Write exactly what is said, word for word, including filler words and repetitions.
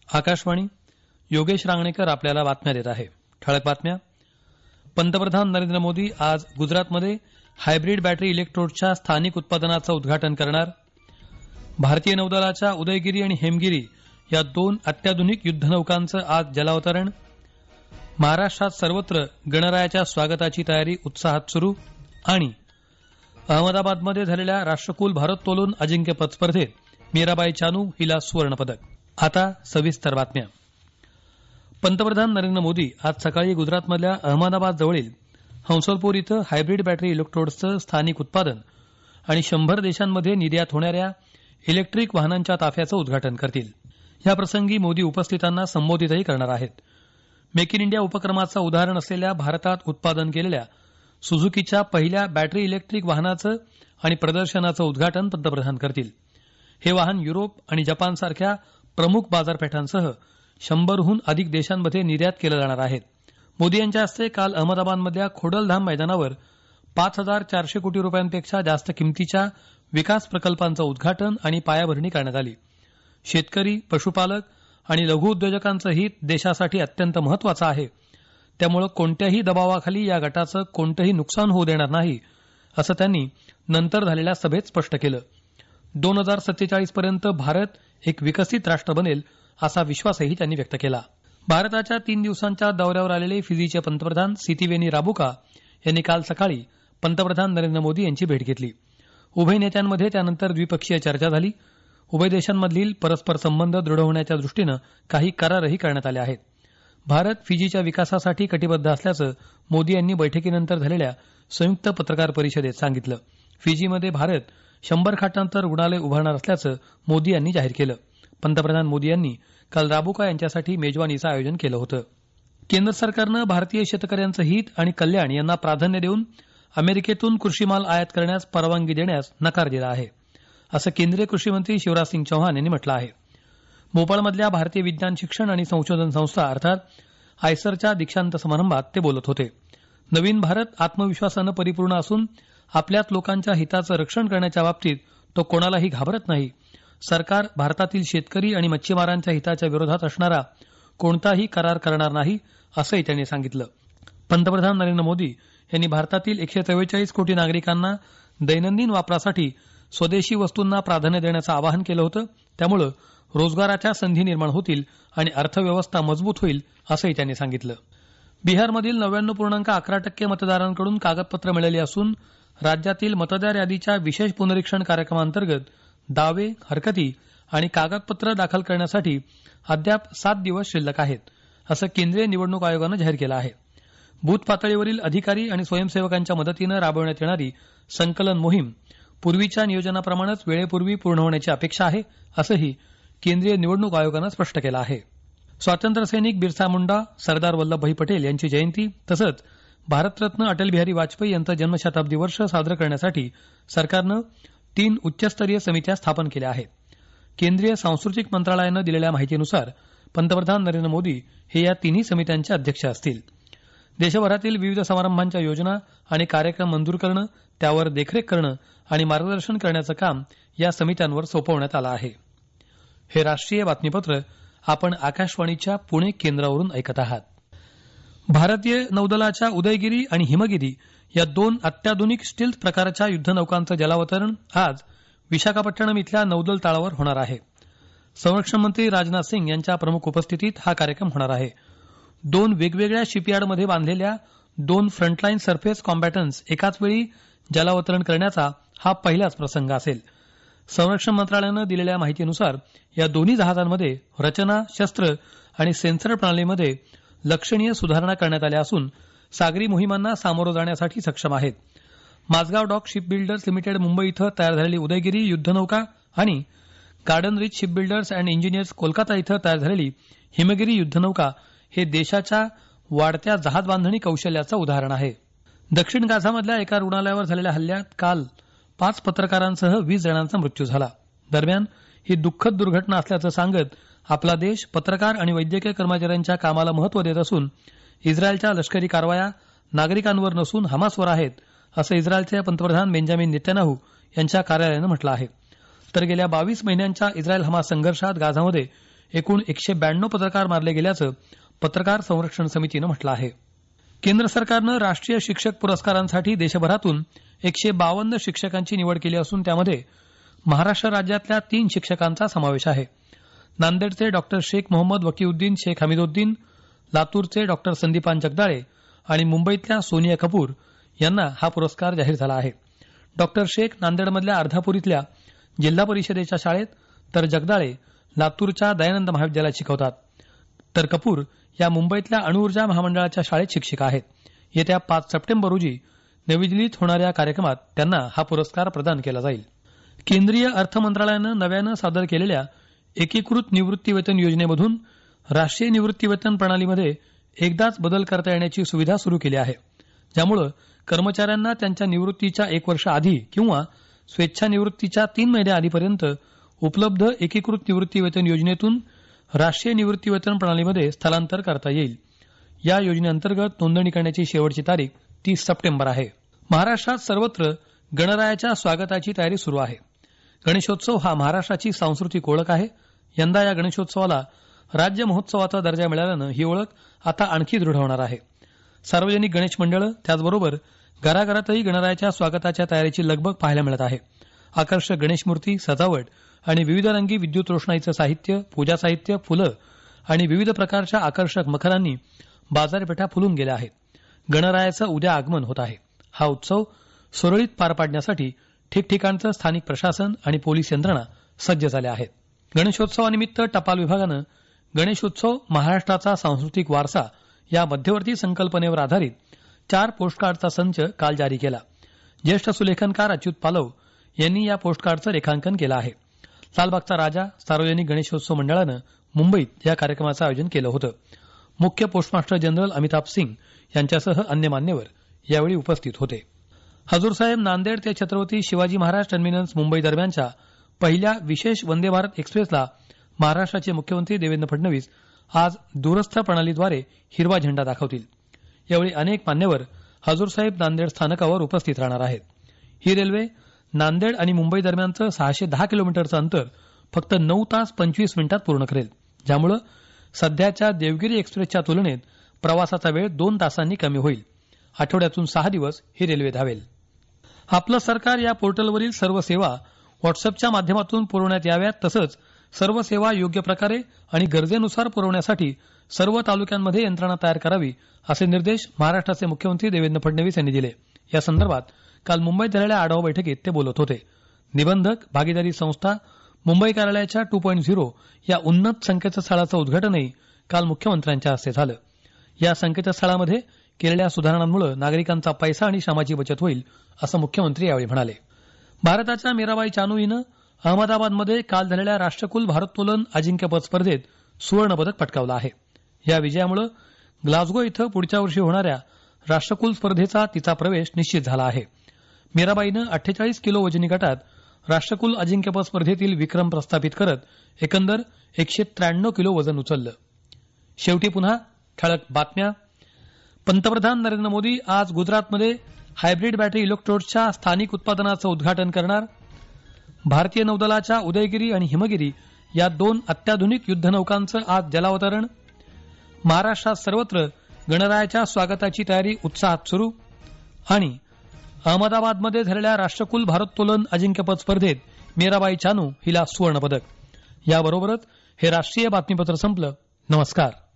आकाशवाणी. योगेश रांगणेकर आपल्याला बातम्या देत आहे. ठळक बातम्या. पंतप्रधान नरेंद्र मोदी आज गुजरातमध्ये हायब्रीड बॅटरी इलेक्ट्रोडच्या स्थानिक उत्पादनाचं उद्घाटन करणार. भारतीय नौदलाच्या उदयगिरी आणि हेमगिरी या दोन अत्याधुनिक युद्धनौकांचं आज जलावतरण. महाराष्ट्रात सर्वत्र गणरायाच्या स्वागताची तयारी उत्साहात सुरू. आणि अहमदाबादमध्ये झालेल्या राष्ट्रकुल भारोत्तोलन अजिंक्यपद स्पर्धेत मीराबाई चानू हिला सुवर्णपदक. आता सविस्तर बातम्या. पंतप्रधान नरेंद्र मोदी आज सकाळी गुजरातमधल्या अहमदाबाद जवळील हंसलपूर इथं हायब्रीड बॅटरी इलेक्ट्रोड्सचं स्थानिक उत्पादन आणि शंभर देशांमध्ये निर्यात होणाऱ्या इलेक्ट्रिक वाहनांच्या ताफ्याचं उद्घाटन करतील. या प्रसंगी मोदी उपस्थितांना संबोधितही करणार आहेत. मेक इन इंडिया उपक्रमाचं उदाहरण असलेल्या भारतात उत्पादन केलेल्या सुझुकीच्या पहिल्या बॅटरी इलेक्ट्रिक वाहनाचं आणि प्रदर्शनाचं उद्घाटन पंतप्रधान करतील. हे वाहन युरोप आणि जपानसारख्या प्रमुख बाजारपेठांसह शंभरहून अधिक देशांमध्ये निर्यात केलं जाणार आहे. मोदी यांच्या हस्ते काल अहमदाबादमधल्या खोडलधाम मैदानावर पाच हजार चारशे कोटी रुपयांपेक्षा जास्त किमतीच्या विकास प्रकल्पांचं उद्घाटन आणि पायाभरणी करण्यात आली. शेतकरी, पशुपालक आणि लघु उद्योजकांचं हित देशासाठी अत्यंत महत्वाचं आहे. त्यामुळे कोणत्याही दबावाखाली या गटाचं कोणतंही नुकसान होऊ देणार नाही, असं त्यांनी नंतर झालेल्या सभेत स्पष्ट केलं. दोन हजार सत्तेचाळीस पर्यंत भारत एक विकसित राष्ट्र बनेल असा विश्वासही त्यांनी व्यक्त केला. भारताच्या तीन दिवसांच्या दौऱ्यावर आलेले फिजीचे पंतप्रधान सितिवेनी राबुका यांनी काल सकाळी पंतप्रधान नरेंद्र मोदी यांची भेट घेतली. उभय नेत्यांमध्ये त्यानंतर द्विपक्षीय चर्चा झाली. उभय देशांमधील परस्पर संबंध दृढ होण्याच्या दृष्टीनं काही करारही करण्यात आले आहेत. भारत फिजीच्या विकासासाठी कटिबद्ध असल्याचं मोदी यांनी बैठकीनंतर झालेल्या संयुक्त पत्रकार परिषदेत सांगितलं. फिजीमध्ये भारत शंभर खाटांचं रुग्णालय उभारणार असल्याचं मोदी यांनी जाहीर केलं. पंतप्रधान मोदी यांनी काल राबुका यांच्यासाठी मेजवानीचं आयोजन केलं होतं. केंद्र सरकारनं भारतीय शेतकऱ्यांचं हित आणि कल्याण यांना प्राधान्य देऊन अमेरिकेतून कृषीमाल आयात करण्यास परवानगी देण्यास नकार दिला आहे, असं केंद्रीय कृषी मंत्री शिवराज सिंग चौहान यांनी म्हटलं आहे. भोपाळमधल्या भारतीय विज्ञान शिक्षण आणि संशोधन संस्था अर्थात आयसरच्या दीक्षांत समारंभात ते बोलत होते. नवीन भारत आत्मविश्वासानं परिपूर्ण असून आपल्याच लोकांच्या हिताचं रक्षण करण्याच्या बाबतीत तो कोणालाही घाबरत नाही. सरकार भारतातील शेतकरी आणि मच्छीमारांच्या हिताच्या विरोधात असणारा कोणताही करार करणार नाही, असंही त्यांनी सांगितलं. पंतप्रधान नरेंद्र मोदी यांनी भारतातील एकशे चव्वेचाळीस कोटी नागरिकांना दैनंदिन वापरासाठी स्वदेशी वस्तूंना प्राधान्य देण्याचं आवाहन केलं होतं. त्यामुळे रोजगाराच्या संधी निर्माण होतील आणि अर्थव्यवस्था मजबूत होईल, असंही त्यांनी सांगितलं. बिहारमधील नव्याण्णव पूर्णांक अकरा टक्के मतदारांकडून कागदपत्र मिळाली असून राज्यातील मतदार यादीच्या विशेष पुनरीक्षण कार्यक्रमांतर्गत दावे, हरकती आणि कागदपत्र दाखल करण्यासाठी अद्याप सात दिवस शिल्लक आहेत, असं केंद्रीय निवडणूक आयोगानं जाहीर केलं आहे. बूथ पातळीवरील अधिकारी आणि स्वयंसेवकांच्या मदतीनं राबवण्यात येणारी संकलन मोहीम पूर्वीच्या नियोजनाप्रमाणेच वेळेपूर्वी पूर्ण होण्याची अपेक्षा आहे, असंही केंद्रीय निवडणूक आयोगानं स्पष्ट केलं आहे. स्वातंत्र्यसैनिक बिरसा मुंडा, सरदार वल्लभभाई पटेल यांची जयंती तसंच भारतरत्न अटल बिहारी वाजपेयी यांचं जन्मशताब्दी वर्ष साजरं करण्यासाठी सरकारनं तीन उच्चस्तरीय समित्या स्थापन केल्या आहेत. केंद्रीय सांस्कृतिक मंत्रालयानं दिलेल्या माहितीनुसार पंतप्रधान नरेंद्र मोदी हे या तिन्ही समित्यांचे अध्यक्ष असतील. देशभरातील विविध समारंभांच्या योजना आणि कार्यक्रम मंजूर करणं, त्यावर देखरेख करणं आणि मार्गदर्शन करण्याचं काम या समित्यांवर सोपवण्यात आलं आहे. हे राष्ट्रीय बातमीपत्र आपण आकाशवाणीच्या पुणे केंद्रावरून ऐकत आहात. भारतीय नौदलाच्या उदयगिरी आणि हिमगिरी या दोन अत्याधुनिक स्टील्थ प्रकारच्या युद्धनौकांचं जलावतरण आज विशाखापट्टणम इथल्या नौदल तळावर होणार आहे. संरक्षण मंत्री राजनाथ सिंग यांच्या प्रमुख उपस्थितीत हा कार्यक्रम होणार आहे. दोन वेगवेगळ्या शिपयार्डमध्ये बांधलेल्या दोन फ्रंटलाईन सरफेस कॉम्बॅटन्स एकाच वेळी जलावतरण करण्याचा हा पहिलाच प्रसंग असेल. संरक्षण मंत्रालयानं दिलेल्या माहितीनुसार या दोन्ही जहाजांमध्ये रचना, शस्त्र आणि सेन्सर प्रणालीमध्ये लक्षणीय सुधारणा करण्यात आल्या असून सागरी मोहिमांना सामोरं जाण्यासाठी सक्षम आहेत. Mazagon dock ship builders limited Mumbai इथं तयार झालेली उदयगिरी युद्धनौका आणि garden reach ship builders and engineers Kolkata इथं तयार झालेली हिमगिरी युद्धनौका हे देशाच्या वाढत्या जहाज बांधणी कौशल्याचं उदाहरण आहे. दक्षिण गाझामधल्या एका रुग्णालयावर झालेल्या हल्ल्यात काल पाच पत्रकारांसह वीस जणांचा मृत्यू झाला. दरम्यान ही दुःखद दुर्घटना असल्याचं सांगत आपला देश पत्रकार आणि वैद्यकीय कर्मचाऱ्यांच्या कामाला महत्त्व देत असून इस्रायलच्या लष्करी कारवाया नागरिकांवर नसून हमासवर आहेत, असं इस्रायलचे पंतप्रधान बेंजामिन नेतन्याहू यांच्या कार्यालयानं म्हटलं आहे. तर गेल्या बावीस महिन्यांच्या इस्रायल हमास संघर्षात गाझामध्ये एकूण एकशे ब्याण्णव पत्रकार मारले गेल्याचं पत्रकार संरक्षण समितीनं म्हटलं आहे. केंद्र सरकारनं राष्ट्रीय शिक्षक पुरस्कारांसाठी देशभरातून एकशे बावन्न शिक्षकांची निवड केली असून त्यामध्ये महाराष्ट्र राज्यातल्या तीन शिक्षकांचा समावेश आहे. नांदेडचे डॉक्टर शेख मोहम्मद वकीउद्दीन शेख हमीदुद्दीन, लातूरचे डॉक्टर संदीपान जगदाळे आणि मुंबईतल्या सोनिया कपूर यांना हा पुरस्कार जाहीर झाला आहे. डॉक्टर शेख नांदेडमधल्या अर्धापूर इथल्या जिल्हा परिषदेच्या शाळेत तर जगदाळे लातूरच्या दयानंद महाविद्यालयात शिकवतात. तर कपूर या मुंबईतल्या अणुऊर्जा महामंडळाच्या शाळेत शिक्षिका आहेत. येत्या पाच सप्टेंबर रोजी नवी दिल्लीत होणाऱ्या कार्यक्रमात त्यांना हा पुरस्कार प्रदान केला जाईल. केंद्रीय अर्थ मंत्रालयानं नव्यानं सादर केलेल्या एकीकृत निवृत्तीवेतन योजनेमधून राष्ट्रीय निवृत्तीवेतन प्रणालीमध्ये एकदाच बदल करता येण्याची सुविधा सुरू केली आहे. ज्यामुळे कर्मचाऱ्यांना त्यांच्या निवृत्तीच्या एक वर्ष आधी किंवा स्वेच्छानिवृत्तीच्या तीन महिने आधीपर्यंत उपलब्ध एकीकृत निवृत्तीवेतन योजनेतून राष्ट्रीय निवृत्तीवेतन प्रणालीमध्ये स्थलांतर करता येईल. या योजनेअंतर्गत नोंदणी करण्याची शेवटची तारीख तीस सप्टेंबर आहे. महाराष्ट्रात सर्वत्र गणरायाच्या स्वागताची तयारी सुरू आहे. गणेशोत्सव हा महाराष्ट्राची सांस्कृतिक ओळख आहे. यंदा या गणेशोत्सवाला राज्य महोत्सवाचा दर्जा मिळाल्यानं ही ओळख आता आणखी दृढ होणार आहे. सार्वजनिक गणेश मंडळं त्याचबरोबर घराघरातही गणरायाच्या स्वागताच्या तयारीची लगबग पाहायला मिळत आहे. आकर्षक गणेश मूर्ती, सजावट आणि विविध रंगी विद्युत रोषणाईचं साहित्य, पूजा साहित्य, फुलं आणि विविध प्रकारच्या आकर्षक मखरांनी बाजारपेठा फुलून गेल्या आहेत. गणरायाचं उद्या आगमन होत आहे. हा उत्सव सुरळीत पार पाडण्यासाठी ठिकठिकाणचं स्थानिक प्रशासन आणि पोलीस यंत्रणा सज्ज झाल्या आहेत. गणेशोत्सवानिमित्त टपाल विभागानं गणेशोत्सव महाराष्ट्राचा सांस्कृतिक वारसा या मध्यवर्ती संकल्पनेवर आधारित चार पोस्टकार्डचा संच काल जारी केला. ज्येष्ठ सुलेखनकार अच्युत पालव यांनी या पोस्टकार्डचं रेखांकन केलं आहे. लालबागचा राजा सार्वजनिक गणेशोत्सव मंडळानं मुंबईत या कार्यक्रमाचं आयोजन केलं होतं. मुख्य पोस्टमास्टर जनरल अमिताभ सिंग यांच्यासह अन्य मान्यवर यावेळी उपस्थित होते. हजूरसाहेब नांदेड ते छत्रपती शिवाजी महाराज टर्मिनस मुंबई दरम्यानच्या पहिल्या विशेष वंदे भारत एक्सप्रेसला महाराष्ट्राचे मुख्यमंत्री देवेंद्र फडणवीस आज दूरस्थ प्रणालीद्वारे हिरवा झेंडा दाखवतील. यावेळी अनेक मान्यवर हजूरसाहेब नांदेड स्थानकावर उपस्थित राहणार आहेत. ही रेल्वे नांदेड आणि मुंबई दरम्यानचं सहाशे दहा किलोमीटरचं अंतर फक्त नऊ तास पंचवीस मिनिटात पूर्ण करेल. ज्यामुळे सध्याच्या देवगिरी एक्सप्रेसच्या तुलनेत प्रवासाचा वेळ दोन तासांनी कमी होईल. आठवड्यातून सहा दिवस ही रेल्वे धावेल. आपलं सरकार या पोर्टलवरील सर्व सेवा व्हॉट्सअपच्या माध्यमातून पुरवण्यात याव्यात. तसंच सर्व सेवा योग्य प्रकारे आणि गरजेनुसार पुरवण्यासाठी सर्व तालुक्यांमध्ये यंत्रणा तयार करावी असे निर्देश महाराष्ट्राचे मुख्यमंत्री देवेंद्र फडणवीस यांनी दिले. या संदर्भात काल मुंबईत झालेल्या आढावा बैठकीत ते बोलत होते. निबंधक भागीदारी संस्था मुंबई कार्यालयाच्या टू पॉईंट झिरो या उन्नत संकेतस्थळाचं उद्घाटनही काल मुख्यमंत्र्यांच्या हस्ते झालं. या संकेतस्थळामध्ये केलेल्या सुधारणांमुळे नागरिकांचा पैसा आणि श्रमाची बचत होईल असं मुख्यमंत्री यावेळी म्हणाले. भारताच्या मीराबाई चानू हिनं अहमदाबादमध्ये काल झालेल्या राष्ट्रकुल भारोत्तोलन अजिंक्यपद स्पर्धेत सुवर्ण पदक पटकावलं आहे. या विजयामुळे ग्लासगो इथं पुढच्या वर्षी होणाऱ्या राष्ट्रकुल स्पर्धेचा तिचा प्रवेश निश्चित झाला आहे. मीराबाईनं अठ्ठेचाळीस किलो वजनी गटात राष्ट्रकुल अजिंक्यपद स्पर्धेतील विक्रम प्रस्थापित करत एकंदर एकशे त्र्याण्णव किलो वजन उचललं. शेवटी पुन्हा ठळक बातम्या. पंतप्रधान नरेंद्र मोदी आज गुजरातमध्ये हायब्रिड बॅटरी इलेक्ट्रोड्सच्या स्थानिक उत्पादनाचं उद्घाटन करणार. भारतीय नौदलाच्या उदयगिरी आणि हिमगिरी या दोन अत्याधुनिक युद्धनौकांचं आज जलावतरण. महाराष्ट्रात सर्वत्र गणरायाच्या स्वागताची तयारी उत्साहात सुरू. आणि अहमदाबादमध्ये झालेल्या राष्ट्रकुल भारोत्तोलन अजिंक्यपद स्पर्धेत मीराबाई चानू हिला सुवर्णपदक. याबरोबरच हे राष्ट्रीय बातमीपत्र संपलं. नमस्कार.